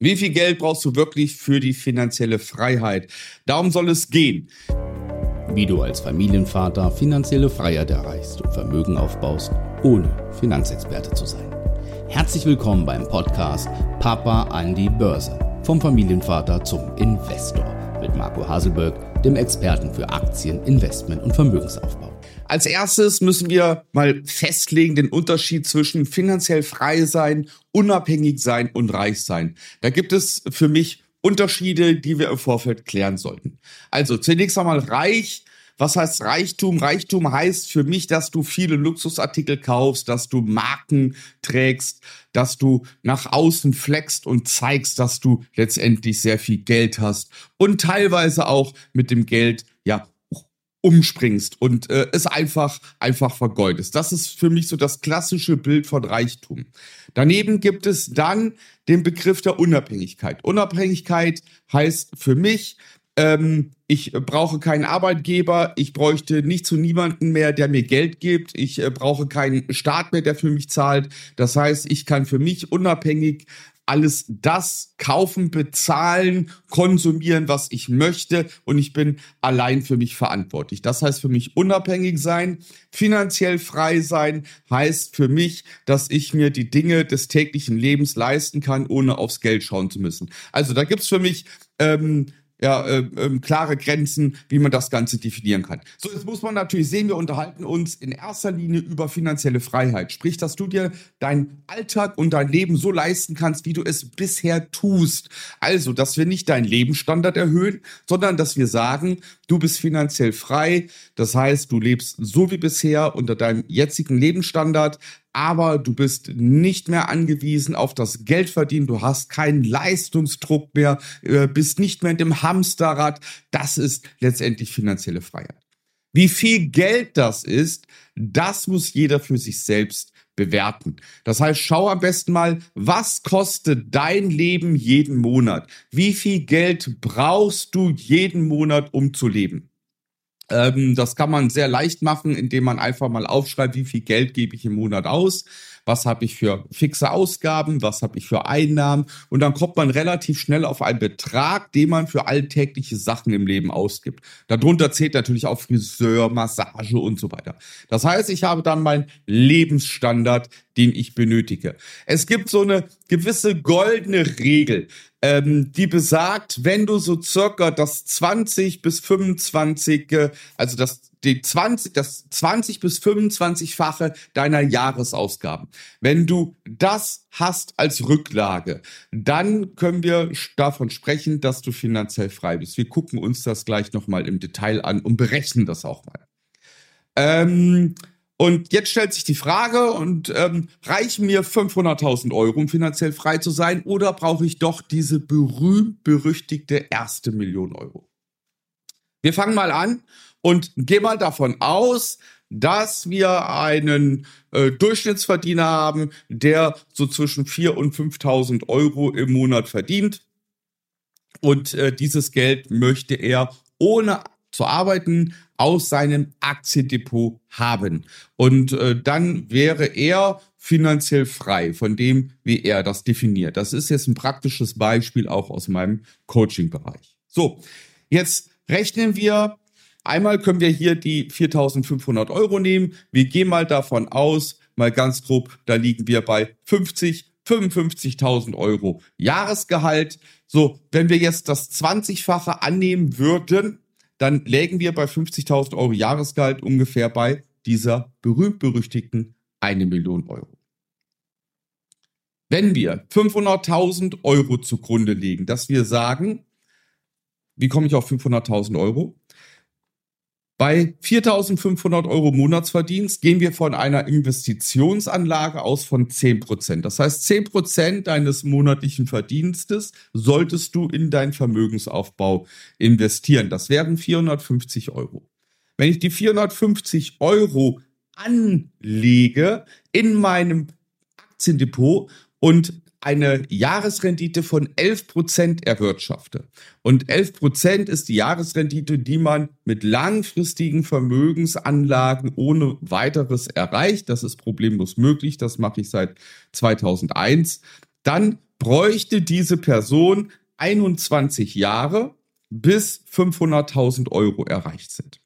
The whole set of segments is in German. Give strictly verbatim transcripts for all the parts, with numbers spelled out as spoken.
Wie viel Geld brauchst du wirklich für die finanzielle Freiheit? Darum soll es gehen. Wie du als Familienvater finanzielle Freiheit erreichst und Vermögen aufbaust, ohne Finanzexperte zu sein. Herzlich willkommen beim Podcast Papa an die Börse. Vom Familienvater zum Investor mit Marco Haselberg, dem Experten für Aktien, Investment und Vermögensaufbau. Als erstes müssen wir mal festlegen den Unterschied zwischen finanziell frei sein, unabhängig sein und reich sein. Da gibt es für mich Unterschiede, die wir im Vorfeld klären sollten. Also zunächst einmal reich. Was heißt Reichtum? Reichtum heißt für mich, dass du viele Luxusartikel kaufst, dass du Marken trägst, dass du nach außen flexst und zeigst, dass du letztendlich sehr viel Geld hast und teilweise auch mit dem Geld, ja, umspringst und äh, es einfach einfach vergeudest. Das ist für mich so das klassische Bild von Reichtum. Daneben gibt es dann den Begriff der Unabhängigkeit. Unabhängigkeit heißt für mich, ähm, ich brauche keinen Arbeitgeber, ich bräuchte nicht zu niemanden mehr, der mir Geld gibt, ich äh, brauche keinen Staat mehr, der für mich zahlt. Das heißt, ich kann für mich unabhängig alles das kaufen, bezahlen, konsumieren, was ich möchte, und ich bin allein für mich verantwortlich. Das heißt für mich unabhängig sein. Finanziell frei sein heißt für mich, dass ich mir die Dinge des täglichen Lebens leisten kann, ohne aufs Geld schauen zu müssen. Also da gibt's für mich ähm, ja, äh, äh, klare Grenzen, wie man das Ganze definieren kann. So, jetzt muss man natürlich sehen, wir unterhalten uns in erster Linie über finanzielle Freiheit. Sprich, dass du dir deinen Alltag und dein Leben so leisten kannst, wie du es bisher tust. Also, dass wir nicht deinen Lebensstandard erhöhen, sondern dass wir sagen, du bist finanziell frei. Das heißt, du lebst so wie bisher unter deinem jetzigen Lebensstandard, aber du bist nicht mehr angewiesen auf das Geldverdienen, du hast keinen Leistungsdruck mehr, bist nicht mehr in dem Hamsterrad. Das ist letztendlich finanzielle Freiheit. Wie viel Geld das ist, das muss jeder für sich selbst bewerten. Das heißt, schau am besten mal, was kostet dein Leben jeden Monat? Wie viel Geld brauchst du jeden Monat, um zu leben? Ähm, das kann man sehr leicht machen, indem man einfach mal aufschreibt, wie viel Geld gebe ich im Monat aus, was habe ich für fixe Ausgaben, was habe ich für Einnahmen, und dann kommt man relativ schnell auf einen Betrag, den man für alltägliche Sachen im Leben ausgibt. Darunter zählt natürlich auch Friseur, Massage und so weiter. Das heißt, ich habe dann meinen Lebensstandard, den ich benötige. Es gibt so eine gewisse goldene Regel, ähm, die besagt, wenn du so circa das zwanzig bis fünfundzwanzig, also das die zwanzig, das zwanzig bis fünfundzwanzig-fache deiner Jahresausgaben. Wenn du das hast als Rücklage, dann können wir davon sprechen, dass du finanziell frei bist. Wir gucken uns das gleich nochmal im Detail an und berechnen das auch mal. Ähm, und jetzt stellt sich die Frage, und ähm, reichen mir fünfhunderttausend Euro, um finanziell frei zu sein, oder brauche ich doch diese berühmt-berüchtigte erste Million Euro? Wir fangen mal an und gehen mal davon aus, dass wir einen äh, Durchschnittsverdiener haben, der so zwischen viertausend und fünftausend Euro im Monat verdient. Und äh, dieses Geld möchte er ohne zu arbeiten aus seinem Aktiendepot haben. Und äh, dann wäre er finanziell frei von dem, wie er das definiert. Das ist jetzt ein praktisches Beispiel auch aus meinem Coaching-Bereich. So, jetzt rechnen wir. Einmal können wir hier die viertausendfünfhundert Euro nehmen. Wir gehen mal davon aus, mal ganz grob, da liegen wir bei fünfzig, fünfundfünfzigtausend Euro Jahresgehalt. So, wenn wir jetzt das zwanzigfache annehmen würden, dann lägen wir bei fünfzigtausend Euro Jahresgehalt ungefähr bei dieser berühmt-berüchtigten eine Million Euro. Wenn wir fünfhunderttausend Euro zugrunde legen, dass wir sagen, wie komme ich auf fünfhunderttausend Euro? Bei viertausendfünfhundert Euro Monatsverdienst gehen wir von einer Investitionsanlage aus von zehn Prozent. Das heißt, zehn Prozent deines monatlichen Verdienstes solltest du in deinen Vermögensaufbau investieren. Das wären vierhundertfünfzig Euro. Wenn ich die vierhundertfünfzig Euro anlege in meinem Aktiendepot und eine Jahresrendite von elf Prozent erwirtschafte. Und elf Prozent ist die Jahresrendite, die man mit langfristigen Vermögensanlagen ohne weiteres erreicht. Das ist problemlos möglich. Das mache ich seit zweitausendeins. Dann bräuchte diese Person einundzwanzig Jahre, bis fünfhunderttausend Euro erreicht sind.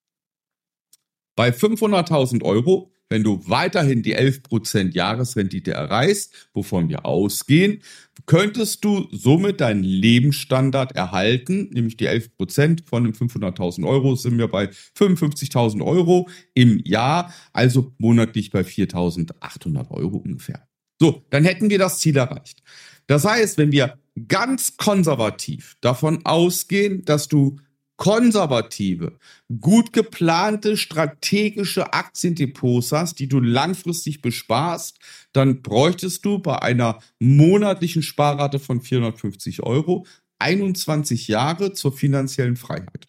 Bei fünfhunderttausend Euro, wenn du weiterhin die elf Prozent Jahresrendite erreichst, wovon wir ausgehen, könntest du somit deinen Lebensstandard erhalten, nämlich die elf Prozent von den fünfhunderttausend Euro sind wir bei fünfundfünfzigtausend Euro im Jahr, also monatlich bei viertausendachthundert Euro ungefähr. So, dann hätten wir das Ziel erreicht. Das heißt, wenn wir ganz konservativ davon ausgehen, dass du konservative, gut geplante, strategische Aktiendepots hast, die du langfristig besparst, dann bräuchtest du bei einer monatlichen Sparrate von vierhundertfünfzig Euro einundzwanzig Jahre zur finanziellen Freiheit.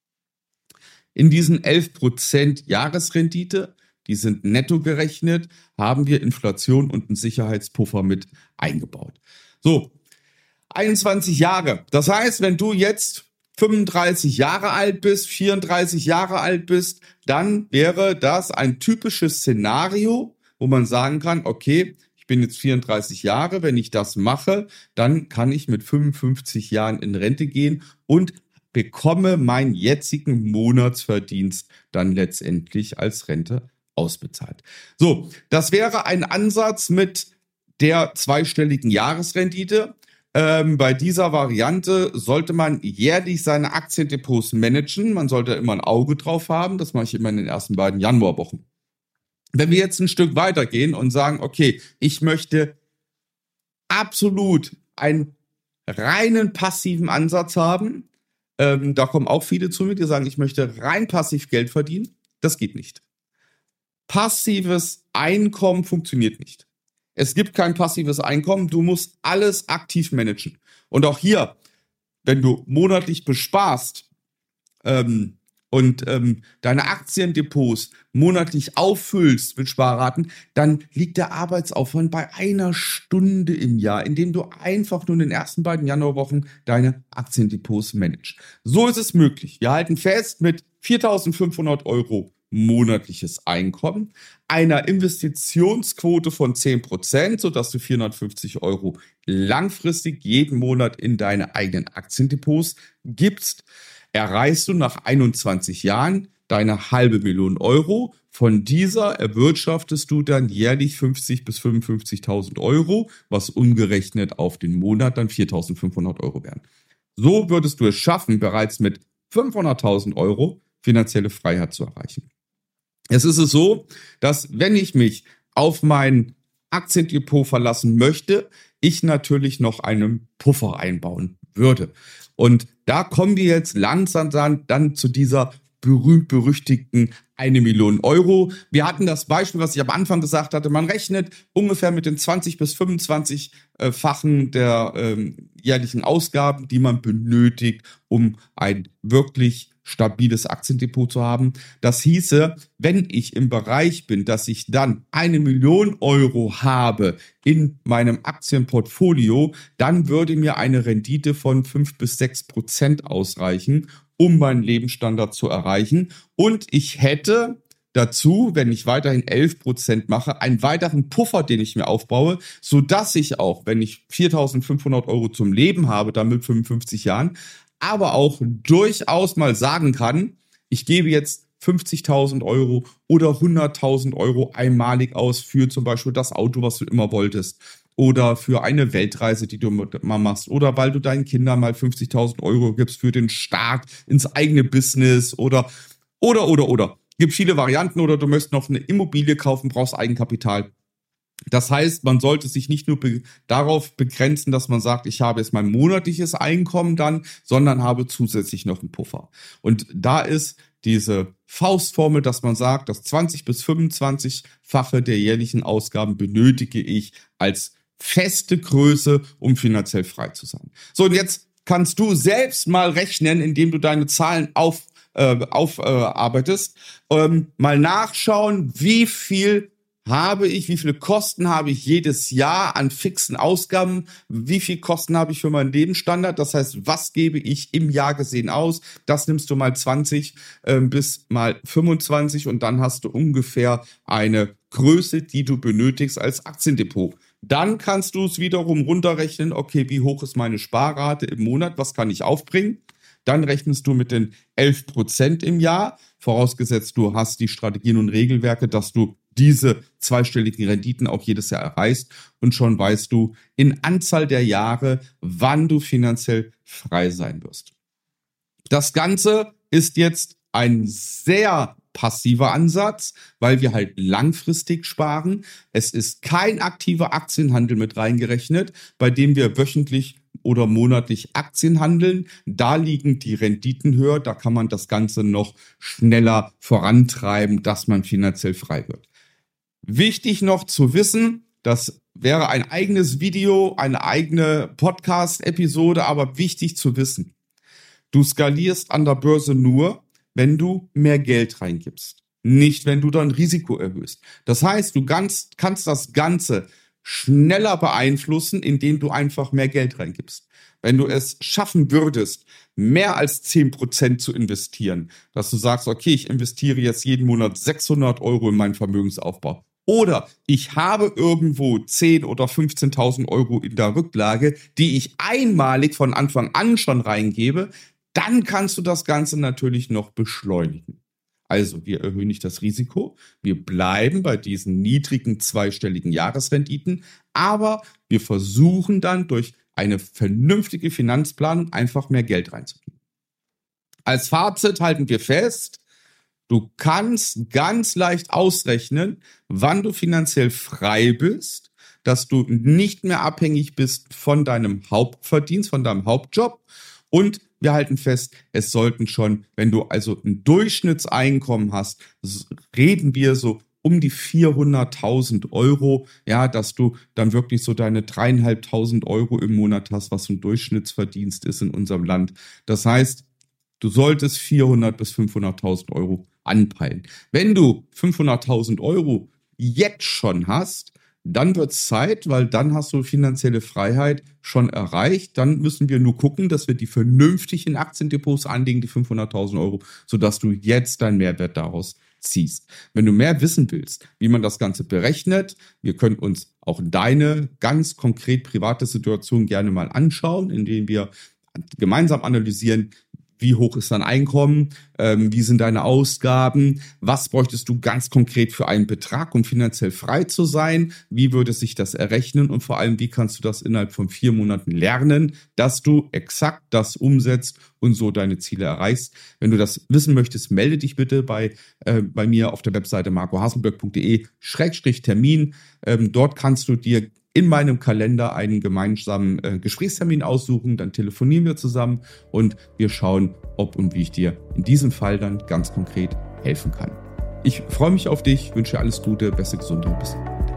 In diesen elf Prozent Jahresrendite, die sind netto gerechnet, haben wir Inflation und einen Sicherheitspuffer mit eingebaut. So, einundzwanzig Jahre. Das heißt, wenn du jetzt fünfunddreißig Jahre alt bist, vierunddreißig Jahre alt bist, dann wäre das ein typisches Szenario, wo man sagen kann, okay, ich bin jetzt vierunddreißig Jahre, wenn ich das mache, dann kann ich mit fünfundfünfzig Jahren in Rente gehen und bekomme meinen jetzigen Monatsverdienst dann letztendlich als Rente ausbezahlt. So, das wäre ein Ansatz mit der zweistelligen Jahresrendite. Ähm, bei dieser Variante sollte man jährlich seine Aktiendepots managen. Man sollte immer ein Auge drauf haben. Das mache ich immer in den ersten beiden Januarwochen. Wenn wir jetzt ein Stück weitergehen und sagen, okay, ich möchte absolut einen reinen passiven Ansatz haben, ähm, da kommen auch viele zu mir, die sagen, ich möchte rein passiv Geld verdienen. Das geht nicht. Passives Einkommen funktioniert nicht. Es gibt kein passives Einkommen, du musst alles aktiv managen. Und auch hier, wenn du monatlich besparst ähm, und ähm, deine Aktiendepots monatlich auffüllst mit Sparraten, dann liegt der Arbeitsaufwand bei einer Stunde im Jahr, indem du einfach nur in den ersten beiden Januarwochen deine Aktiendepots managst. So ist es möglich. Wir halten fest mit viertausendfünfhundert Euro monatliches Einkommen, einer Investitionsquote von zehn Prozent, sodass du vierhundertfünfzig Euro langfristig jeden Monat in deine eigenen Aktiendepots gibst, erreichst du nach einundzwanzig Jahren deine halbe Million Euro. Von dieser erwirtschaftest du dann jährlich fünfzig bis fünfundfünfzigtausend Euro, was umgerechnet auf den Monat dann viertausendfünfhundert Euro wären. So würdest du es schaffen, bereits mit fünfhunderttausend Euro finanzielle Freiheit zu erreichen. Es ist es so, dass wenn ich mich auf mein Aktiendepot verlassen möchte, ich natürlich noch einen Puffer einbauen würde. Und da kommen wir jetzt langsam dann, dann zu dieser berühmt-berüchtigten eine Million Euro. Wir hatten das Beispiel, was ich am Anfang gesagt hatte, man rechnet ungefähr mit den zwanzig bis fünfundzwanzig-fachen der ähm, jährlichen Ausgaben, die man benötigt, um ein wirklich stabiles Aktiendepot zu haben. Das hieße, wenn ich im Bereich bin, dass ich dann eine Million Euro habe in meinem Aktienportfolio, dann würde mir eine Rendite von fünf bis sechs Prozent ausreichen, um meinen Lebensstandard zu erreichen. Und ich hätte dazu, wenn ich weiterhin elf Prozent mache, einen weiteren Puffer, den ich mir aufbaue, sodass ich auch, wenn ich viertausendfünfhundert Euro zum Leben habe, dann mit fünfundfünfzig Jahren, aber auch durchaus mal sagen kann, ich gebe jetzt fünfzigtausend Euro oder hunderttausend Euro einmalig aus für zum Beispiel das Auto, was du immer wolltest, oder für eine Weltreise, die du mal machst, oder weil du deinen Kindern mal fünfzigtausend Euro gibst für den Start ins eigene Business oder, oder, oder, oder. Gibt viele Varianten, oder du möchtest noch eine Immobilie kaufen, brauchst Eigenkapital. Das heißt, man sollte sich nicht nur be- darauf begrenzen, dass man sagt, ich habe jetzt mein monatliches Einkommen dann, sondern habe zusätzlich noch einen Puffer. Und da ist diese Faustformel, dass man sagt, das zwanzig bis fünfundzwanzig-fache der jährlichen Ausgaben benötige ich als feste Größe, um finanziell frei zu sein. So, und jetzt kannst du selbst mal rechnen, indem du deine Zahlen auf, äh, aufarbeitest, ähm, mal nachschauen, wie viel habe ich, wie viele Kosten habe ich jedes Jahr an fixen Ausgaben, wie viel Kosten habe ich für meinen Lebensstandard, das heißt, was gebe ich im Jahr gesehen aus, das nimmst du mal zwanzig äh, bis mal fünfundzwanzig und dann hast du ungefähr eine Größe, die du benötigst als Aktiendepot Dann kannst du es wiederum runterrechnen, okay, wie hoch ist meine Sparrate im Monat, was kann ich aufbringen? Dann rechnest du mit den elf Prozent im Jahr, vorausgesetzt du hast die Strategien und Regelwerke, dass du diese zweistelligen Renditen auch jedes Jahr erreichst und schon weißt du in Anzahl der Jahre, wann du finanziell frei sein wirst. Das Ganze ist jetzt ein sehr passiver Ansatz, weil wir halt langfristig sparen. Es ist kein aktiver Aktienhandel mit reingerechnet, bei dem wir wöchentlich oder monatlich Aktien handeln. Da liegen die Renditen höher, da kann man das Ganze noch schneller vorantreiben, dass man finanziell frei wird. Wichtig noch zu wissen, das wäre ein eigenes Video, eine eigene Podcast-Episode, aber wichtig zu wissen, du skalierst an der Börse nur, wenn du mehr Geld reingibst, nicht wenn du dein Risiko erhöhst. Das heißt, du kannst, kannst das Ganze schneller beeinflussen, indem du einfach mehr Geld reingibst. Wenn du es schaffen würdest, mehr als zehn Prozent zu investieren, dass du sagst, okay, ich investiere jetzt jeden Monat sechshundert Euro in meinen Vermögensaufbau. Oder ich habe irgendwo zehn oder fünfzehntausend Euro in der Rücklage, die ich einmalig von Anfang an schon reingebe, dann kannst du das Ganze natürlich noch beschleunigen. Also wir erhöhen nicht das Risiko, wir bleiben bei diesen niedrigen zweistelligen Jahresrenditen, aber wir versuchen dann durch eine vernünftige Finanzplanung einfach mehr Geld reinzugeben. Als Fazit halten wir fest, du kannst ganz leicht ausrechnen, wann du finanziell frei bist, dass du nicht mehr abhängig bist von deinem Hauptverdienst, von deinem Hauptjob. Und wir halten fest, es sollten schon, wenn du also ein Durchschnittseinkommen hast, reden wir so um die vierhunderttausend Euro, ja, dass du dann wirklich so deine dreieinhalbtausend Euro im Monat hast, was ein Durchschnittsverdienst ist in unserem Land. Das heißt, du solltest vierhundert bis fünfhunderttausend Euro anpeilen. Wenn du fünfhunderttausend Euro jetzt schon hast, dann wird es Zeit, weil dann hast du finanzielle Freiheit schon erreicht. Dann müssen wir nur gucken, dass wir die vernünftig in Aktiendepots anlegen, die fünfhunderttausend Euro, sodass du jetzt deinen Mehrwert daraus ziehst. Wenn du mehr wissen willst, wie man das Ganze berechnet, wir können uns auch deine ganz konkret private Situation gerne mal anschauen, indem wir gemeinsam analysieren, wie hoch ist dein Einkommen, ähm, wie sind deine Ausgaben, was bräuchtest du ganz konkret für einen Betrag, um finanziell frei zu sein, wie würde sich das errechnen und vor allem, wie kannst du das innerhalb von vier Monaten lernen, dass du exakt das umsetzt und so deine Ziele erreichst. Wenn du das wissen möchtest, melde dich bitte bei, äh, bei mir auf der Webseite marco haselböck punkt de Schrägstrich Termin. Ähm, dort kannst du dir in meinem Kalender einen gemeinsamen äh, Gesprächstermin aussuchen, dann telefonieren wir zusammen und wir schauen, ob und wie ich dir in diesem Fall dann ganz konkret helfen kann. Ich freue mich auf dich, wünsche dir alles Gute, beste Gesundheit, bis dann.